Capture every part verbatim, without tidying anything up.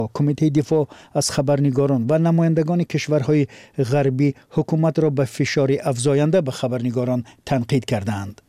کمیته دفاع از خبرنگاران و نمایندگان کشورهای غربی حکومت را به فشار افزاینده به خبرنگاران تنقید کردند.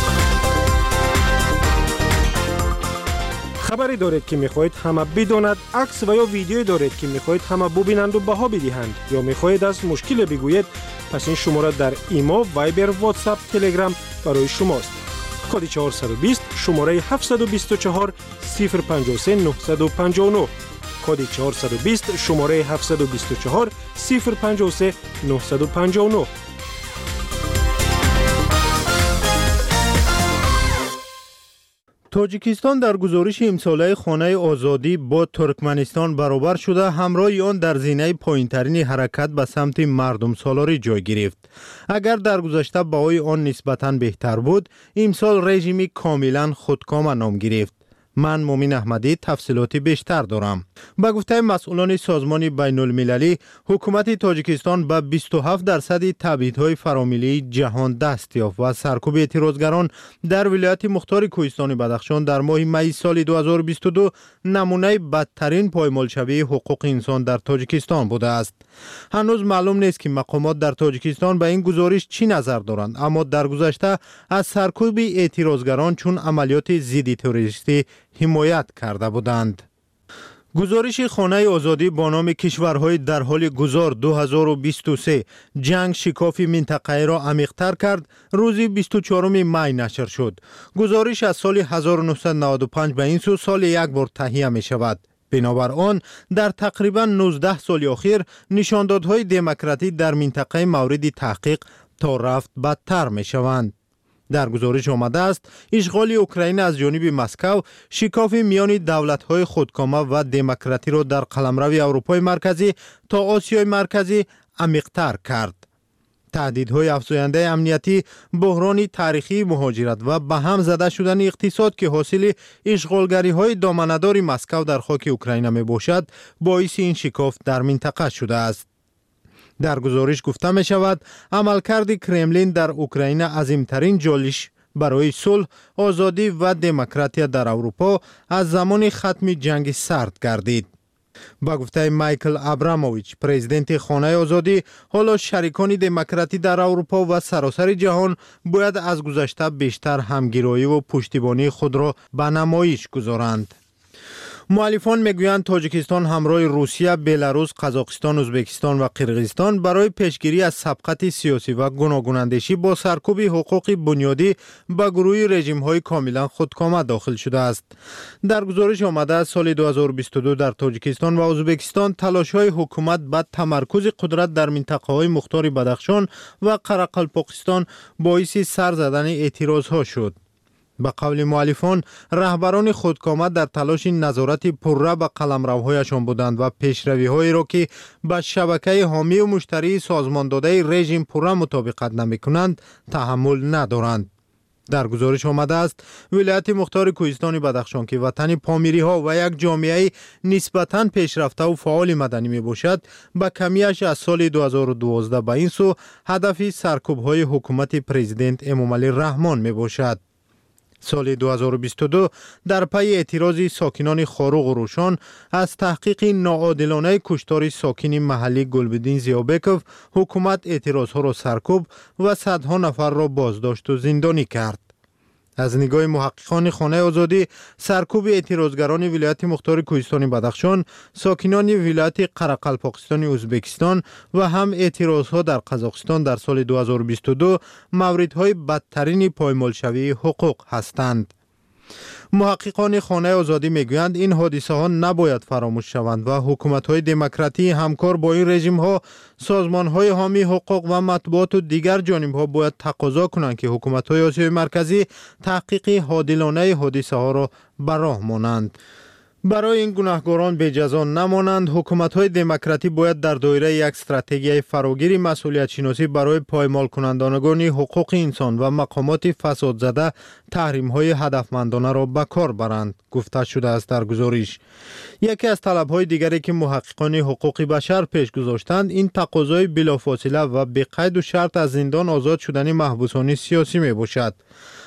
خبری دارید که میخواهید همه بداند، عکس و یا ویدیویی دارید که میخواهید همه ببینند و بها بدهند، یا میخواهید از مشکل بگویید، پس این شماره در ایما، وایبر، واتساپ، تلگرام برای شماست. کد چهارصد و بیست شماره هفتصد و بیست و چهار صفر پنجاه و سه نهصد و پنجاه و نه. کد چهارصد و بیست شماره هفتصد و بیست و چهار صفر پنجاه و سه نهصد و پنجاه و نه. تاجیکستان در گزارش امساله خانه آزادی با ترکمنستان برابر شده، همراه آن در زینه پایین‌ترین حرکت به سمت مردم سالاری جای گرفت. اگر در گذشته بهای آن نسبتاً بهتر بود، امسال رژیمی کاملا خودکام نام گرفت. من مومن احمدی تفصیلات بیشتر دارم. با گفته مسئولان سازمان بین المللی، حکومت تاجیکستان به بیست و هفت درصد تبعیدهای فراملی جهان دست یافت و سرکوب اعتراضگران در ولایت مختار کوهستان بدخشان در ماه می سال دو هزار و بیست و دو نمونه بدترین پایمالشوی حقوق انسان در تاجیکستان بوده است. هنوز معلوم نیست که مقامات در تاجیکستان به این گزارش چی نظر دارند، اما در گذشته از سرکوب اعتراضگران چون عملیات ضد تروریستی حمایت کرده بودند. گزارش خانه آزادی با نام کشورهای در حال گذار دو هزار و بیست و سه جنگ شکاف منطقه را عمیق‌تر کرد روز بیست و چهارم می نشر شد. گزارش از سال هزار و نهصد و نود و پنج به این سو سال یک بار تهیه می شود. بنابر آن در تقریبا نوزده سال اخیر نشاندادهای دموکراتی در منطقه مورد تحقیق تا رفت بدتر می شوند. در گزارش آمده است اشغال اوکراین از جانب مسکو شکاف میان دولت‌های خودکامه و دموکراتی را در قلمرو اروپای مرکزی تا آسیای مرکزی عمیق‌تر کرد. تهدیدهای افزاینده امنیتی، بحران تاریخی مهاجرت و به هم زده شدن اقتصاد که حاصل اشغالگری‌های دامنه‌دار مسکو در خاک اوکراین می باشد، باعث این شکاف در منطقه شده است. در گزارش گفته می شود عملکرد کرملین در اوکراین عظیمترین چالش برای صلح، آزادی و دموکراسی در اروپا از زمان ختم جنگ سرد گردید. با گفته مایکل ابراموویچ، پرزیدنت خانه آزادی، حالا شریکان دموکراتی در اروپا و سراسر جهان باید از گذشته بیشتر همگرایی و پشتیبانی خود را به نمایش گذارند. مؤلفان میگویند تاجیکستان همراه روسیه، بلاروس، قزاقستان، ازبکستان و قرقیزستان برای پیشگیری از سبقت سیاسی و گوناگون اندیشی با سرکوب حقوق بنیادی به گروه رژیم‌های کاملا خودکامه داخل شده است. در گزارش آمده است سال دو هزار و بیست و دو در تاجیکستان و ازبکستان تلاش‌های حکومت به تمرکز قدرت در منطقه‌های مختار بدخشان و قرقلپاکستان باعث سر زدن اعتراض‌ها شد. به قول مؤلفان، رهبران خودکامه در تلاش نظارت پرره به قلمروهایشان بودند و پیشروی‌هایی را که به شبکه حامی و مشتری سازمان داده رژیم پرره مطابقت نمی‌کنند تحمل ندارند. در گزارش آمده است ولایت مختار کوهستان بدخشان که وطن پامیری‌ها و یک جامعه نسبتاً پیشرفته و فعال مدنی می باشد، با کمیش از سال دو هزار و دوازده به این سو هدف سرکوب‌های حکومت پرزیدنت امامعلی رحمان می باشد. سال دو هزار و بیست و دو در پی اعتراض ساکنان خاروق و روشان از تحقیق ناعادلانه کشتار ساکن محلی گلبدین زیابکوف، حکومت اعتراضها را سرکوب و صدها نفر را بازداشت و زندانی کرد. از نگاه محققان خانه آزادی، سرکوب اعتراضگران ولایت مختار کوهستان بدخشان، ساکنان ولایت قرقلپاکستان ازبکستان و هم اعتراضها در قزاقستان در سال دو هزار و بیست و دو موردهای بدترین پایمالشوی حقوق هستند. محققان خانه آزادی میگویند این حادثه ها نباید فراموش شوند و حکومت های دموکراتی همکار با این رژیم ها، سازمان های حامی حقوق و مطبوعات و دیگر جانب ها باید تقاضا کنند که حکومت های آسیای مرکزی تحقیق عادلانه حادثه ها را به راه مانند. برای این گناهکاران به جزا نمانند، حکومت‌های دموکراتی باید در دایره یک استراتژی فراگیر مسئولیت شناسی برای پایمال کنندگان حقوق انسان و مقامات فساد زده تحریم‌های هدفمندانه را به کار برند، گفته شده است در گزارش. یکی از طلب‌های دیگری که محققان حقوق بشر پیش گذاشتند این تقاضای بلافاصله و بی قید و شرط از زندان آزاد شدن محبوسان سیاسی می باشد.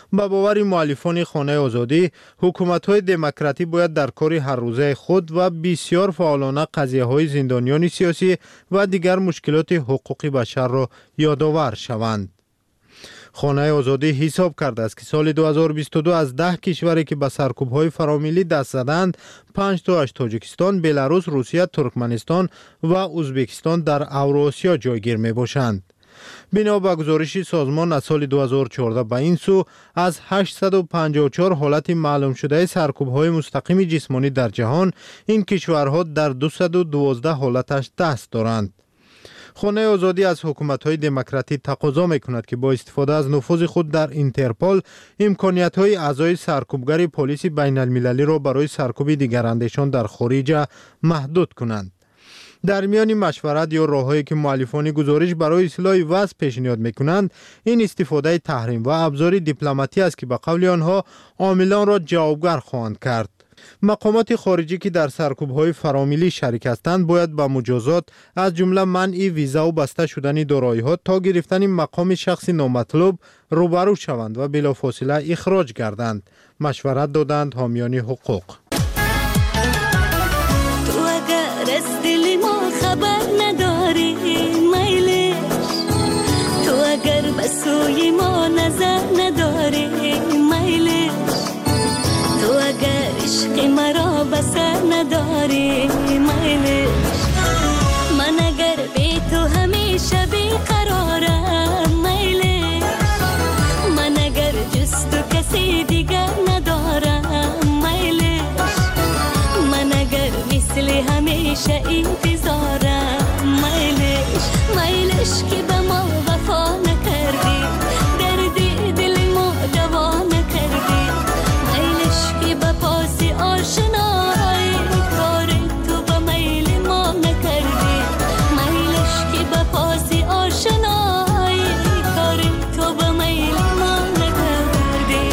با باور مؤلفان خانه آزادی، حکومت‌های دموکراتی باید در کار هر روزه خود و بسیار فعالانه قضیه‌های زندانیان سیاسی و دیگر مشکلات حقوقی بشر را یادآور شوند. خانه آزادی حساب کرده است که سال دو هزار و بیست و دو از ده کشوری که به سرکوب‌های فرامیلی دست زدند، پنج تاش تاجیکستان، بلاروس، روسیه، ترکمنستان و ازبکستان در اوراسیا جایگیر میباشند. بنا به گزارش سازمان از سال دو هزار و چهارده به این سو از هشتصد و پنجاه و چهار حالت معلوم شده سرکوب‌های مستقیم جسمانی در جهان، این کشورها در دویست و دوازده حالتش دست دارند. خانه آزادی از حکومت‌های دموکراتی تقاضا می‌کند که با استفاده از نفوذ خود در اینترپل امکانیت‌های اعضای سرکوبگر پلیس بین‌المللی را برای سرکوب دیگراندیشان در خارج محدود کنند. در میان مشورت یا راههایی که مؤلفان گزارش برای اصلاح وضع پیشنهاد می‌کنند، این استفاده تحریم و ابزار دیپلماتی است که به قول آنها عاملان را جوابگر خواهند کرد. مقامات خارجی که در سرکوب‌های فرامیلی شریک هستند باید با مجازات از جمله منع ویزا و بسته شدن دارایی‌ها تا گرفتن مقام شخصی نامطلوب روبرو شوند و بلافاصله اخراج گردند. مشورت دادند حامیان حقوق. تو اگر از دل ما خبر نداری میلش، تو اگر به سوی ما نظر نداری میلش، تو اگر عشق مرا بسر نداری میلش، من اگر بی تو همیشه بیقرارم میلش، من اگر جز تو کسی دیگر ندارم میلش، من اگر مثل همیشه انتظارم میلش، میلش که به ما وفا نکردی، دردی دل ما دوا نکردی، به پاس آشنایی کار تو به میل ما نکردی، میلش که به پاس آشنایی کار تو به میل ما نکردی.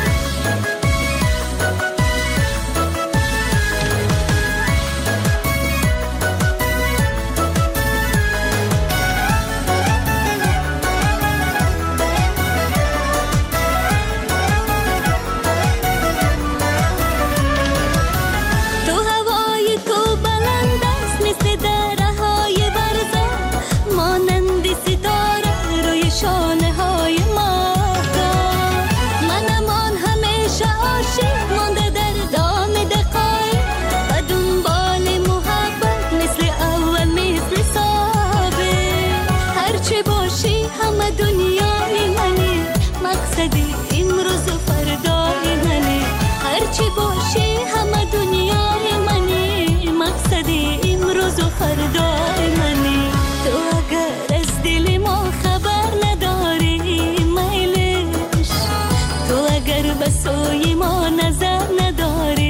سوی ما نظر نداری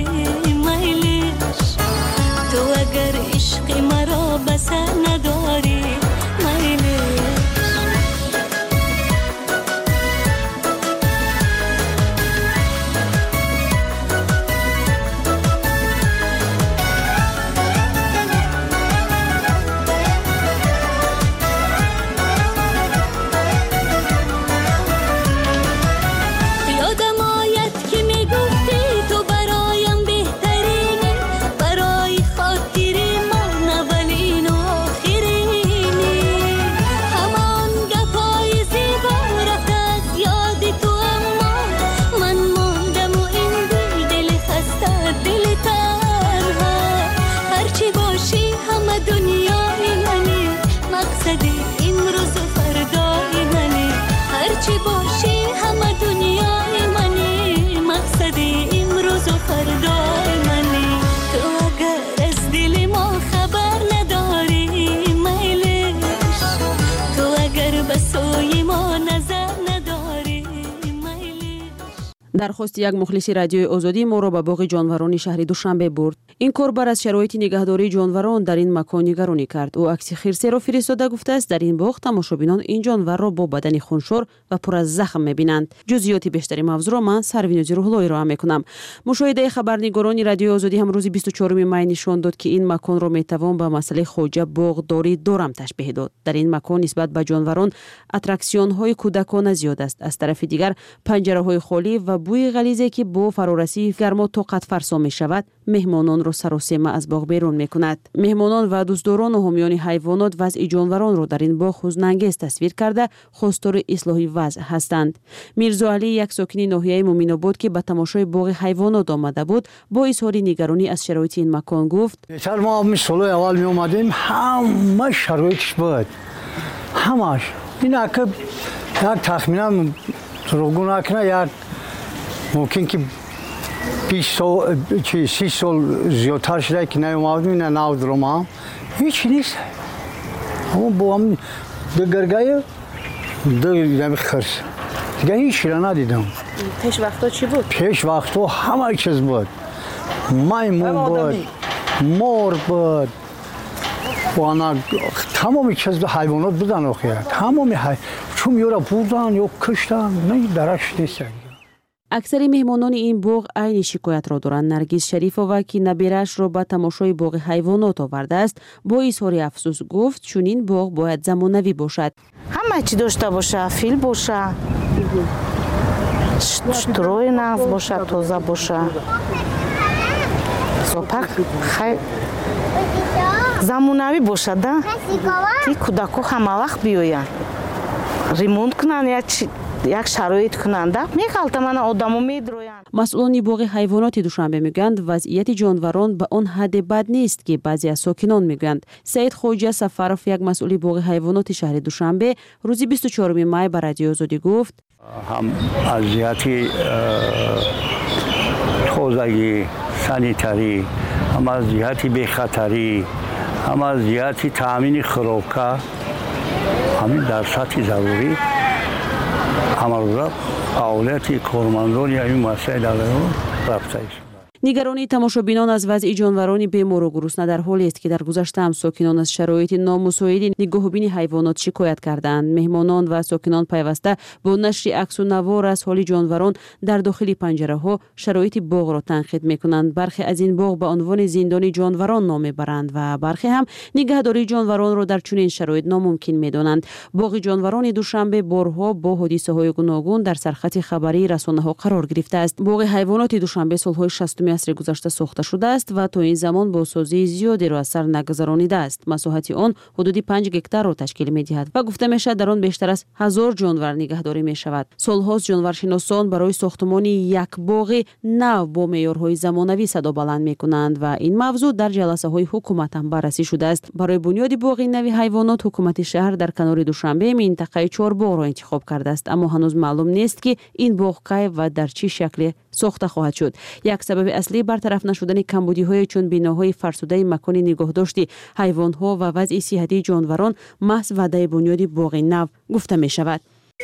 میلش، تو اگر عشق مرا بسر نداری میلش. درخواست یک مخلص رادیوی آزادی ما را به باغ جانوران شهر دوشنبه برد. این کار بر از شرایط نگهداری جانوران در این مکان نگرانی کرد. او عکس خرسه را فرستاده گفته است در این باغ تماشابینان این جانور را با بدن خونشور و پر از زخم می‌بینند. جزئیات بیشتری موضوع را من سروینوزی روح‌اللهی را می‌کنم. مشاهده خبرنگاران رادیو آزادی هم روز بیست و چهارم می نشان داد که این مکان را می‌توان به مسئله خواجه باغداری دارم تشبیه داد. در این مکان نسبت به جانوران اتراکسیون‌های کودکانه زیاد است. از طرف دیگر پنجره‌های خالی و بوی غلیظی که با فرارسی گرما طاقت فرسا می‌شود مهمانان را سراسیمه از باغ بیرون می‌کند. مهمانان و دوستداران و حامیان حیوانات وضع جانوران را در این باغ حزن‌انگیز تصویر کرده خواستار اصلاح وضع هستند. میرزا علی یک ساکن ناحیه مومن‌آباد که به تماشای باغ حیوانات آمده بود با اظهار نگرانی از شرایط این مکان گفت: چرا ما مثلا اول می اومدیم همه شرایطش بود، همش اینا که یک تخمینا دروغ نکنه یک ممکن که بیست سال چی سی سال زیادتر شده که نیومدیم اینا نود روما هیچ نیست. اما با هم دگرگای دو خرس دیگه هیچ را ندیدم. پیش وقتا چی بود؟ پیش وقتا همه چیز بود. میمون بود، مور بود، وانا تمامی چیز حیوانات بودن آخه. تمامی حیوانات چون یورا بودن یا کشتن نه درش نیست. اکثر مهمانان این باغ عین شکایت را دارند. نرگس شریفова که نبیرش را به تماشای باغ حیوانات آورده است با اظهار افسوس گفت چون این باغ باید زمانوی باشد. همه چی داشته باشه، فیل باشه، شتروی ناز باشه، تازه باشه. زاپاک خیلی زمانوی باشه ده. تی کودکو همه وقت بیاین. ریمونت کنن یا چی یک شرایط کننده میخالته من آدمو میدرویند. مسئولان باغ حیوانات دوشنبه میگویند وضعیت جانوران به آن حد بد نیست که بعضی از ساکنان میگویند. سید خواجه سفرов یک مسئول باغ حیوانات شهر دوشنبه روز بیست و چهارم می به رادیو آزادی گفت هم از جهت تازگی سانیتری، هم از جهت بی‌خطری، هم از جهت تامین خوراک همین در سطح ضروری عمل اولویت کارمندان یا این مسائل را رفته است. نگرانی تماشابینان از وضع جانوران بیمار و گرسنه در حالی است که در گذشته هم ساکنان از شرایط نامساعد نگاهبین حیوانات شکایت کردند. مهمانان و ساکنان پیوسته با نشر عکس و نوار از حال جانوران در داخل پنجره‌ها شرایط باغ را تنقید می‌کنند. برخی از این باغ به عنوان زندان جانوران نام می‌برند و برخی هم نگهداری جانوران را در چنین شرایط ناممکن می‌دانند. باغ جانوران دوشنبه بارها با حادثه‌های گوناگون در سرخط خبری رسانه‌ها قرار گرفته است. باغ حیوانات دوشنبه سال‌های شصتم عصر گذشته ساخته شده است و تا این زمان با سازی زیادی را از سر نگذرانیده است. مساحت آن حدود پنج گکتار را تشکیل می‌دهد و گفته می‌شود در آن بیشتر از هزار جانور نگهداری می‌شود. سال‌هاست جانورشناسان برای ساختمان یک باغ نو با معیارهای زمانوی صدا بلند می‌کنند و این موضوع در جلسه‌های حکومت هم بررسی شده است. برای بنیاد باغ نو حیوانات حکومت شهر در کنار دوشنبه منطقه چهار باغ را انتخاب کرده است، اما هنوز معلوم نیست که این باغ کی و در چه شکلی ساخته خواهد شد. یک سبب اصلی برطرف نشدن کمبودی‌های چون بناهای فرسوده مکان نگهداشت حیوانات و وضع صحتی جانوران محض وعده بنیاد باغ نو گفته می‌شود.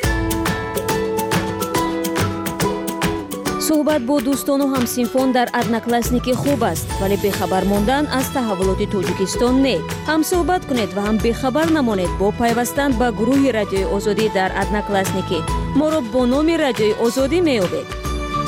صحبت با دوستان و همسنفان در ادناکلاسنیکی خوب است، ولی بخبر ماندن از تحولات تاجیکستان نه. هم صحبت کنید و هم بخبر نمانید با پیوستن به گروه رادیوی آزادی در ادناکلاسنیکی. ما را با نام رادیوی آزادی می‌یابید.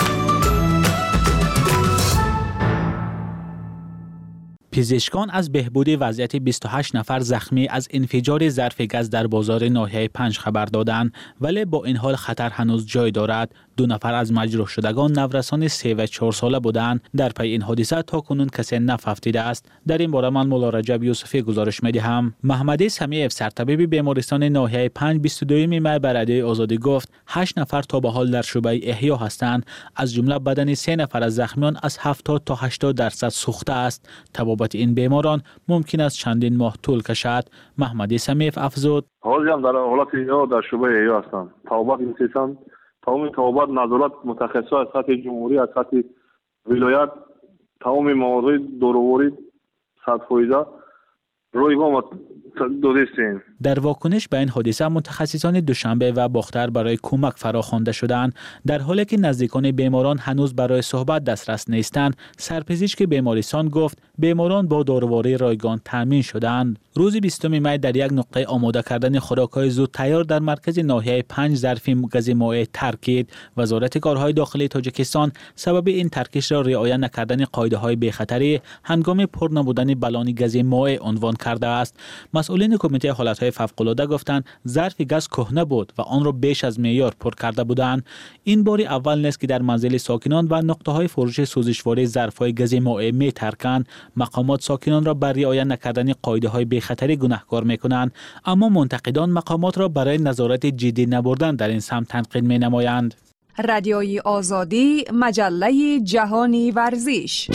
پزشکان از بهبود وضعیت بیست و هشت نفر زخمی از انفجار ظرف گاز در بازار ناحیه پنج خبر دادند، ولی با این حال خطر هنوز جای دارد. دو نفر از مجروح شدگان نورسان سه و چهار ساله بودند. در پی این حادثه تا کنون کسی نفهمیده است. در این باره من مولا رجب یوسفی گزارش می‌دهم. محمد سمیع سرطبیب بیمارستان ناحیه پنج بیست و دو می به رادیو آزادی گفت هشت نفر تا به حال در شعبه احیا هستند، از جمله بدن سه نفر از زخمیان از هفتاد تا هشتاد درصد سوخته است. تبابت این بیماران ممکن است چندین ماه طول کشد. محمد سمیع افزود حالی هم در حالت احیا در شعبه احیا هستند. توبات می‌کشند. تمام توابط نظارت متخصص از سطح جمهوری از سطح ولایت تمام موارد دوروری صد فیصد روی ما دادستیم. در واکنش به این حادثه متخصصان دوشنبه و باختر برای کمک فراخوانده شدند. در حالی که نزدیکان بیماران هنوز برای صحبت دسترس نیستند، سرپزشک بیمارستان گفت بیماران با داروهای رایگان تامین شدند. روز بیستم می در یک نقطه آماده کردن خوراک‌های زود تیار در مرکز ناحیه پنج ظرف گاز مائع ترکید. وزارت کارهای داخلی تاجیکستان سبب این ترکیش را رعایت نکردن قاعده‌های بی‌خطری هنگام پر نبودن بالون گاز مائع عنوان کرده است. مسئولین کمیته حالت‌های فوق‌العاده گفتند ظرف گاز کهنه بود و آن را بیش از معیار پر کرده بودند. این بار اول نیست که در منزل ساکنان و نقطه‌های فروش سوزشوار ظرف‌های گاز مائع می‌ترکند. مقامات ساکنان را بر رعایت نکردن قاعده‌های بی‌خطری گناهکار می‌کنند، اما منتقدان مقامات را برای نظارت جدی نبردن در این سمت تنقید می‌نمایند. رادیوی آزادی، مجله جهانی ورزش.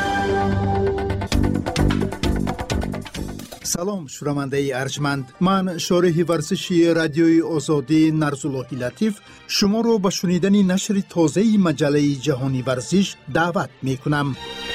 سلام شنونده ارجمند، من شارح ورزشی رادیوی آزادی نرزاللهی لطیف شما رو به شنیدن نشر تازه مجله جهانی ورزش دعوت می کنم.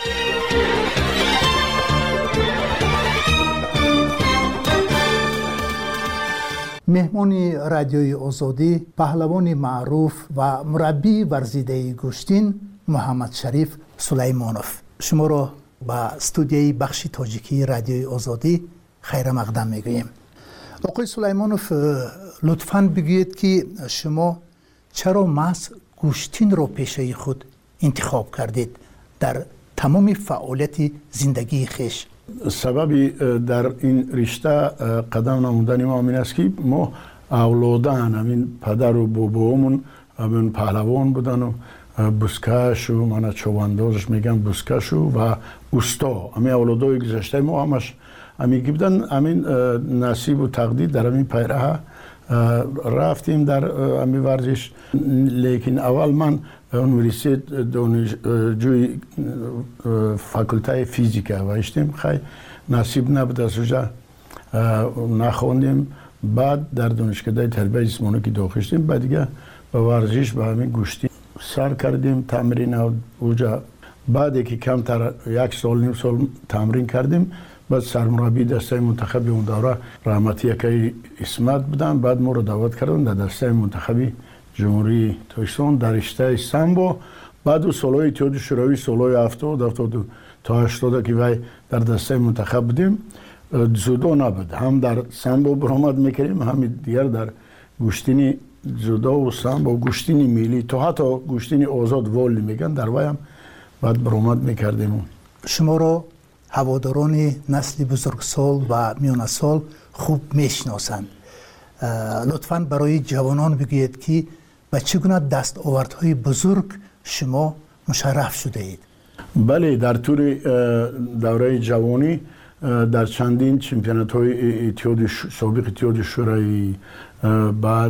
مهمان رادیوی آزادی پهلوان معروف و مربی ورزیده گوشتین محمد شریف سلیمانوف شما رو به استودیوی بخش تاجیکی رادیوی آزادی خیر مقدم میگوییم. آقای سلیمانوف، لطفاً بگویید که شما چرا محض گوشتین رو پیشه خود انتخاب کردید در تمام فعالیت زندگی خیش؟ سببی در این رشته قدم نمودن ما این است که ما اولادان همین پدر و بابامون همین پهلوان بودن و بوسکش و من چواندازش میگم بوسکش و اوستا، همین اولادای گذشته ما همش همین بودن. همین نصیب و تقدیر در همین پیراه رفتیم در همین ورزش. لیکن اول من اونیورسیت دانشجوی فاکولته فیزیک وایشتیم، خیلی نصیب نبود از اونجا نخوندیم. بعد در دانشکده تربیت جسمانی که داخل شدیم، بعد دیگه به ورزش به همین گوشتی سر کردیم تمرین اونجا. بعد که کمتر یک سال نیم سال تمرین کردیم، بعد سرمربی دسته منتخب اون دوره رحمتی یکی اسمت بودن. بعد ما رو دعوت کردن در دسته منتخبی جمهوری تاجیکستان در رشته سامبو. بعد سالهای اتحاد شوروی سالهای هفتاد هفتاد تا هشتاد که وای در دسته منتخب بودیم. جودو نبود، هم در سامبو برآمد میکردیم، هم دیگر در گوشتینی جودو و سامبو گوشتینی ملی تا حتی گوشتینی آزاد والی میگن در وای هم بعد برآمد میکردیم. شما رو هواداران نسل بزرگسال و میانه سال خوب میشناسند. لطفاً برای جوانان بگویید که به چگونه دستاوردهای بزرگ شما مشرف شده اید؟ بله، در طول دوره جوانی در چندین چمپیونات های اتحاد سابق اتحاد شوروی، بعد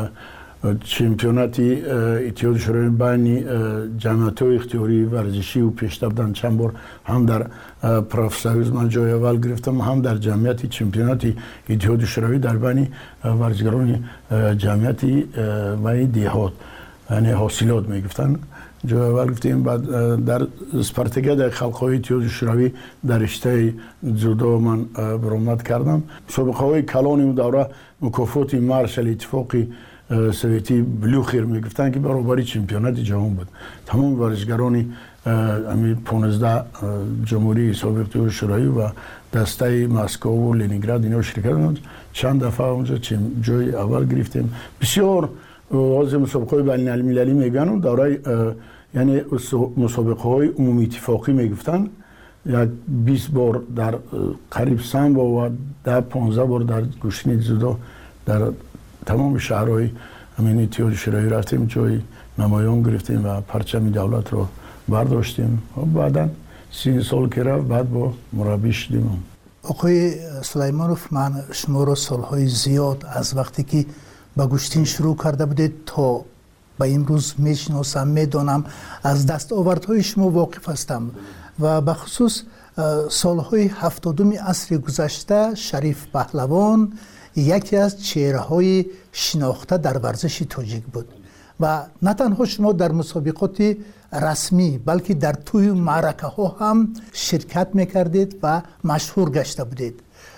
چمپیونات اتحاد شوروی بین جمعیت های اختیاری ورزشی و پیشرفت بودن. چند بار هم در پروفسویز من جای اول گرفتم، هم در جمعیت چمپیونات اتحاد شوروی در بین ورزشکاران جمعیت و دیهات، یعنی حاصلات میگفتن، جای اول گرفتیم. بعد در اسپارتاکیاد خلق‌های اتحاد شوروی در رشته جودو من برآمد کردم. سابقه های کلان اون دوره مکافات مارشال اتفاقی سویتی بلوخیر میگفتن که برابری چمپیونات جهان بود. تمام ورزشکاران همین پانزده جمهوری سابق شوروی و دسته مسکو و لنینگراد اینا شرکت کردند. چند دفعه اونجا جای اول گرفتیم. بسیار از مسابقات بین المللی میگن دوره، یعنی مسابقه های عمومی اتفاقی میگفتن. یک بیست بار در قریب سامبو و ده پانزده بار در گوشتین جودو در تمام شهرهای همین اتحاد شوروی رفتیم، جای نمایان گرفتیم و پرچم دولت رو برداشتیم. و بعدا سی سال که رفت بعد با مربی شدیم. آقای سلیمانوف، من شما رو سالهای زیاد از وقتی که به گوشتین شروع کرده بودید تا به امروز میشناسم، میدانم، از دستاوردهای شما واقف هستم و به خصوص سالهای هفتادم عصر گذشته شریف پهلوان یکی از چهره‌های شناخته در ورزش تاجیک بود و نه تنها شما در مسابقات رسمی بلکه در توی معرکه ها هم شرکت میکردید و مشهور گشته بودید.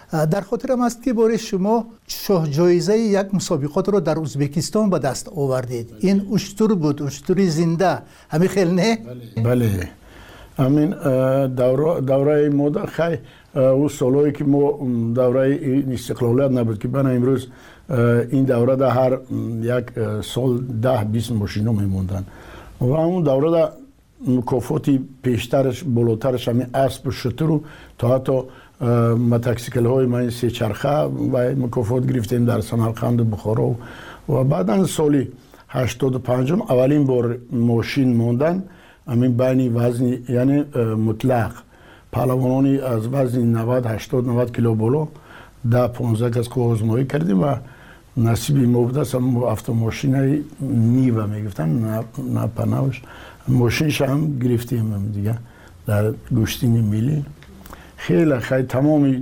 در خاطرم است که باره شما شاه جایزه یک مسابقات رو در ازبکستان به دست آوردید. این اشتر بود، اشتری زنده، همین خیلی نه؟ بله همین دوره دوره ماده خیلی او سالهایی که ما دوره استقلالیت نبود که بنا امروز این دوره در هر یک سال ده بیست ماشینا میموندن و اون دوره در مکافاتی پیشترش بالاترش همین اسب و شتر تا حتی متکسیکل های من سه چرخه و مکافات گرفتیم در سمرقند و بخارا و بعدا سالی هشتاد و پنج اولین بار ماشین موندن همین بین وزن یعنی مطلق پهلوانانی از وزن نود هشتاد نود کیلو بالا ده پانزده کس که آزمایی کردیم و نصیبی ما بوده است هم автомاشین نیوه میگفتن نه پناهش ماشینش هم گرفتیم هم دیگه در گشتین ملی خیلی خیلی تمامی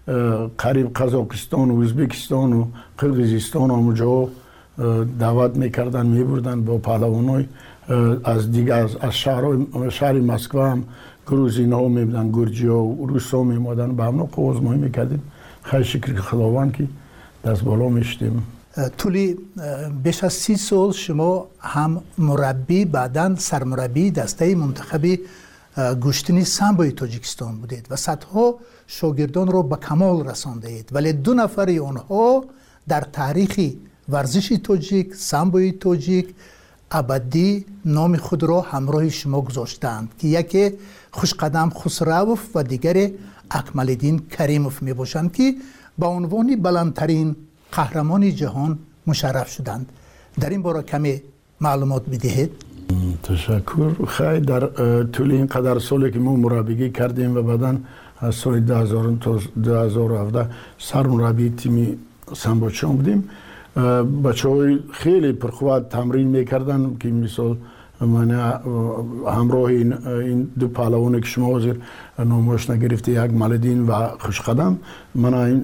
قریب قزاقستان و ازبکستان و قرقیزستان همونجا دعوت میکردن میبردن با پهلوانای از دیگه از, از شهر, شهر مسکو هم گروزین ها میبودن گرجی ها و روس ها میمودن به همنا آزمایی میکردیم خیلی شکر خداوند که دست بالا میشتیم. طولی بیش از سی سال شما هم مربی بعداً سرمربی دسته منتخب گشتنی سامبوی تاجیکستان بودید و صدها شاگردان رو به کمال رسانده اید، ولی دو نفر آنها در تاریخ ورزش تاجیک سامبوی تاجیک ابدی نام خود را همراه شما گذاشتند که یکی خوشقدم خسروف و دیگر اکمالدین کریموف می باشند که با عنوان بلندترین قهرمان جهان مشرف شدند. در این باره کمی معلومات بدهید. تشکر. خیلی در طول این قدر سالی که ما مربیگی کردیم و بعدا از سال دو هزار تا دو هزار و هفده سرمربی تیم سامبوچان بودیم. بچه های خیلی پرقوت تمرین میکردن که مثال من همراه این, این دو پهلوانی که شما حاضر نامش نگرفته یک مالدین و خوشقدم من این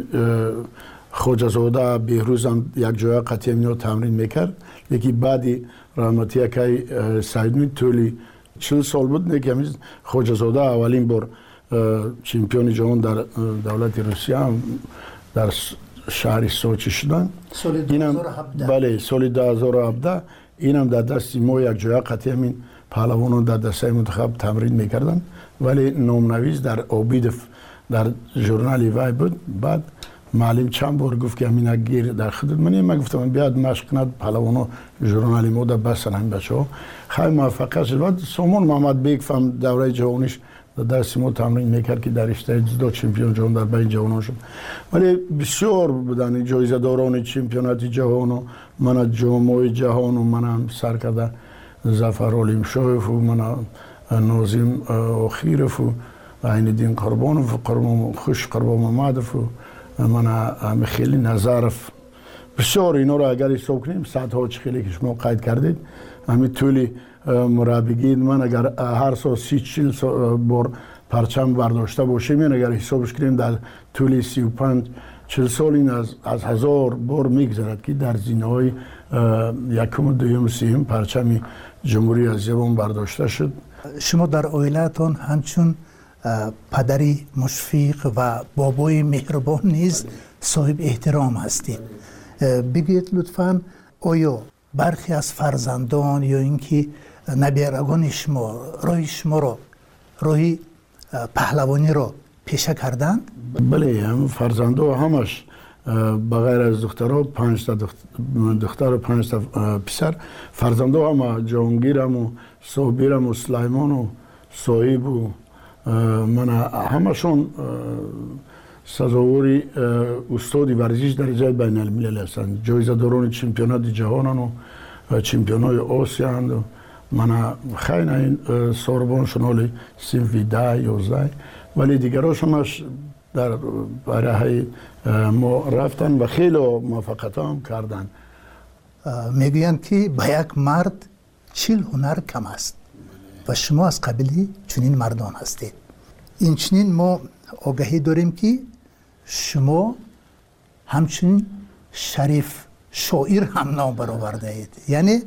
خوجزاده بهروز هم یک جای قطعی اینا تمرین میکرد یکی بعدی رحمتی که سعیدمی طولی چل سال بود نه که خوجزاده اولین بار چمپیون جهان در دولت روسیه هم در شهر سوچی شدن سال دو هزار و هفده بله سال دو هزار و هفده اینم در دست ما یک جای قطعی همین پهلوانان در دسته منتخب تمرین میکردن ولی نامنویس در آبید در ژورنال وای بود. بعد معلم چند بار گفت که همین گیر در خدمت منی من گفتم بیاد مشق کند پهلوانا ژورنال ما در بس همین بچه‌ها خیلی موفق شد. بعد سامان محمد بیگ فهم دوره جهانیش در دست ما تمرین میکرد که در رشته جودو چمپیون جهان در بین جهان شد ولی بسیار بودن جایزه داران چمپیونات جهان و من جام جهان و منم سر کرده ظفر علیم شایف و من ناظم آخیرف و عین الدین قربانوف و قربان خوش قربان محمدف و من خیلی نظرف بسیار اینا رو اگر حساب کنیم صدها خیلی که شما قید کردید همین طولی مربیگی من اگر هر سال سی چل بار پرچم برداشته باشیم این اگر حسابش کنیم در طول سی و پنج چل سال این از, از هزار بار میگذرد که در زینه های یکم و دویم سیم پرچم جمهوری اسلامی برداشته شد. شما در عائلتان همچون پدری مشفق و بابای مهربان نیز صاحب احترام هستید. بگید لطفاً آیا برخی از فرزندان یا اینکه نبیرگان شما راه شما را راه پهلوانی را پیشه کردند؟ بله هم فرزندا همش بغیر از دخترها پنج تا دختر و پنج تا پسر فرزندا هم جهانگیرم و صابیرم و سلیمان و صاحب و من همشون سزاواری استادی ورزش درجه بین الملل هستند جایزه داران چمپیونات جهان و چمپیونات آسیا هستند و من خیلی این ساربان شنالی صنف ده یازده ولی دیگرهاش همش در برای ما رفتن و خیلی موفقیت هم کردن. میگویند که به یک مرد چل هنر کم است و شما از قبیل چنین مردان هستید. این چنین ما آگاهی داریم که شما همچنین شریف شاعر هم نام برآورده اید، یعنی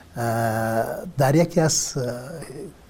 در یکی از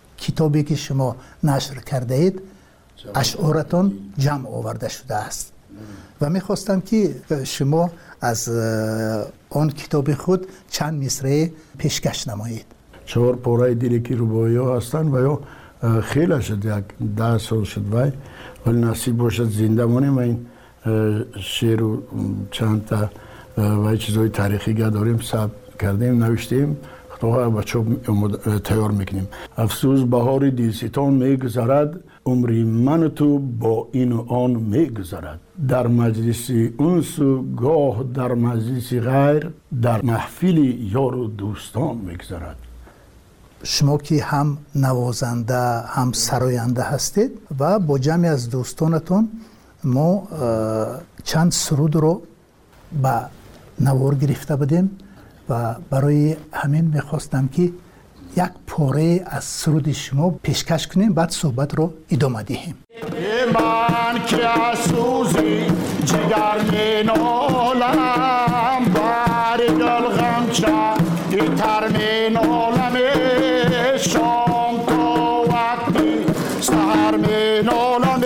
کتابی که شما نشر کرده اید اشعارتان جمع آورده شده است. و میخواستم که شما از آن کتاب خود چند مصرع پیشکش نمایید. چهار پاره دیگه که روبایی ها هستن و یا خیلی شد، یک ده سال شد وای، ولی نصیب باشد زنده مانیم و این شعر و چند تا و چیزهای تاریخی که داریم ثبت کردیم نوشتیم، خدا با چوب تیار میکنیم. افسوس بهار دلستان میگذرد، عمری من تو با این و آن میگذرد. در مجلس انس و گاه در مجلس غیر، در محفل یار و دوستان میگذرد. شما که هم نوازنده هم سراینده هستید و با جمعی از دوستانتون ما چند سرود رو به نوار گرفته بودیم و برای همین میخواستم که یک پاره از سرود شما پیشکش کنیم، بعد صحبت رو ادامه دهیم. من که از سوزی جگر می نالم، بر دل غمچه تر می نالم، شام تا وقتی سهر می نالم،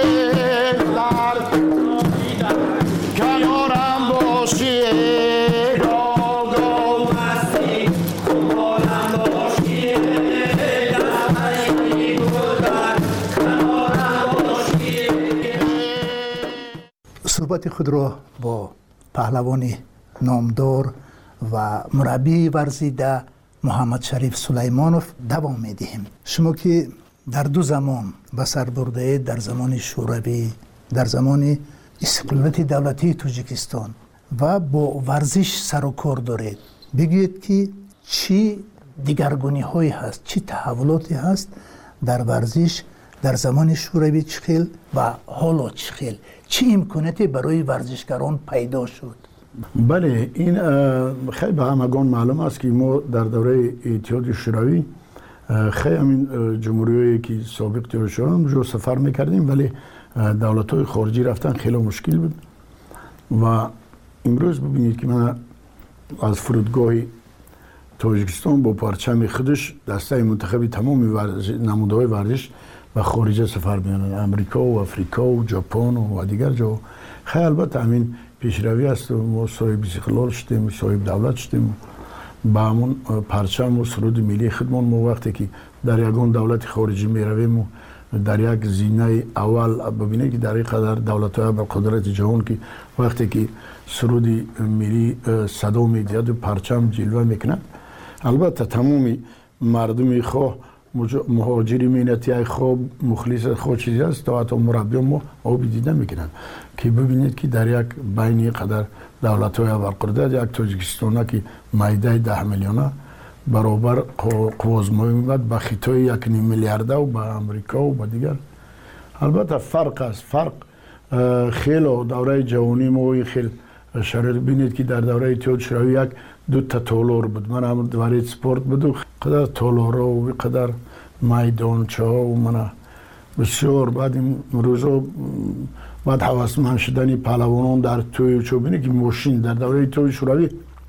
کنارم باشی صحبت خود را با پهلوان نامدار و مربی ورزیده محمد شریف سلیمانوف دوام میدهیم. شما که در دو زمان به سر برده، در زمان شوروی، در زمان استقلالیت دولتی تاجیکستان و با ورزش سر و کار دارید، بگویید که چی دیگرگونی هایی هست، چی تحولاتی هست در ورزش در زمان شوروی چخیل و حالا چخیل، چی امکاناتی برای ورزشکاران پیدا شد؟ بله، این خیلی به همگان معلوم است که ما در دوره اتحاد شوروی خیلی همین جمهوریایی که سابق تیر شدن جو سفر میکردیم، ولی دولت‌های خارجی رفتن خیلی مشکل بود و امروز ببینید که من از فرودگاه تاجیکستان با پرچم خودش دسته منتخبی تمام نمودهای ورزش و خارجه سفر می‌کنند، امریکا و افریقا و ژاپن و دیگر جا. خیلی البته همین پیشروی است و ما صاحب استقلال شدیم، صاحب دولت شدیم، با همون پرچم و سرود ملی خودمان ما وقتی که در یگان دولت خارجی میرویم و در یک زینه اول ببینید که در این قدر دولت‌های با قدرت جهان که وقتی که سرود ملی صدا می‌دهد و پرچم جلوه می‌کند، البته تمام مردم خواه مهاجری مینتی خواه مخلص خود چیزی است تا حتی مربیان ما آبی دیده میکنند که ببینید که در یک بین قدر دولت های اول قدرت یک تاجیکستان که مایده ده میلیونه برابر قوازمایی میبود با خیتای یک نیم میلیارده و با امریکا و با دیگر. البته فرق است، فرق خیلی دوره جوانی ما خیلی شرایط بینید که در دوره اتحاد شوروی یک دو تا تالار بود، من هم دوره سپورت بود و قدر تالارا و قدر میدانچه ها و من بسیار بعد این روزا بعد حواسمند شدنی پهلوانان در توی چو بینید که ماشین در دوره اتحاد شوروی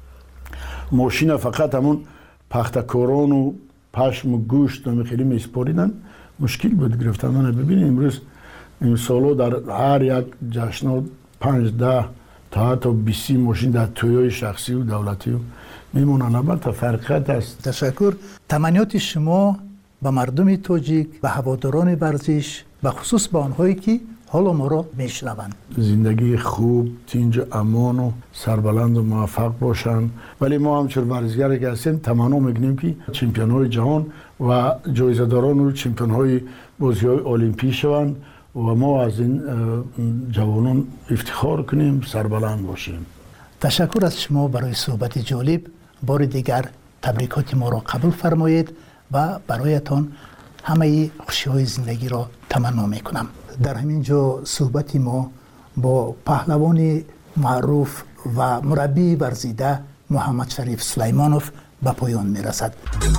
ماشین فقط همون پختکاران و پشم و گوشت و خیلی میسپاریدن، مشکل بود گرفتن. من ببینید امروز این سالو در هر یک جشن پنج ده تا حتی بیست ماشین در تویای شخصی و دولتی و میمونن. البته فرقیت است. تشکر. تمنیات شما به مردم تاجیک، به هواداران ورزش، به خصوص به آنهایی که حالا ما را میشنوند، زندگی خوب، تینج امان و سربلند و موفق باشن. ولی ما همچون ورزشگر که هستیم تمنا میگنیم که چمپیون های جهان و جایزه داران و چمپیون های بازی های المپیک شوند و ما از این جوانان افتخار کنیم، سربلند باشیم. تشکر از شما برای صحبت جالب. بار دیگر تبریکات ما را قبول فرمایید و برایتان همه خوشی های زندگی را تمنا میکنم. در همین جا صحبت ما با پهلوان معروف و مربی ورزیده محمد شریف سلیمانوف به پایان میرسد.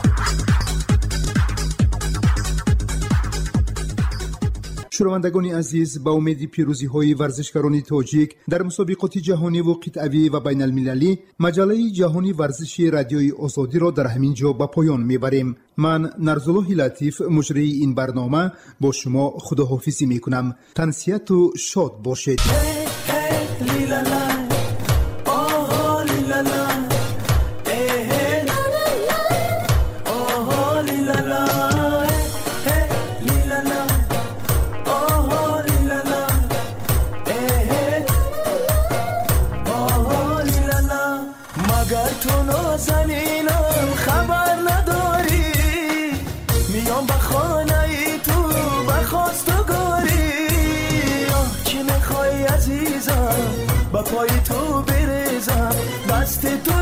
شنوندگان عزیز، با امید پیروزی های ورزشکاران تاجیک در مسابقات جهانی و قطعوی و بین المللی، مجله جهانی ورزشی رادیوی آزادی را در همین جا به پایان میبریم. من نرزالله لطیف مجری این برنامه با شما خداحافظی میکنم. تنسیت و شاد باشید. پای تو بریزم دست تو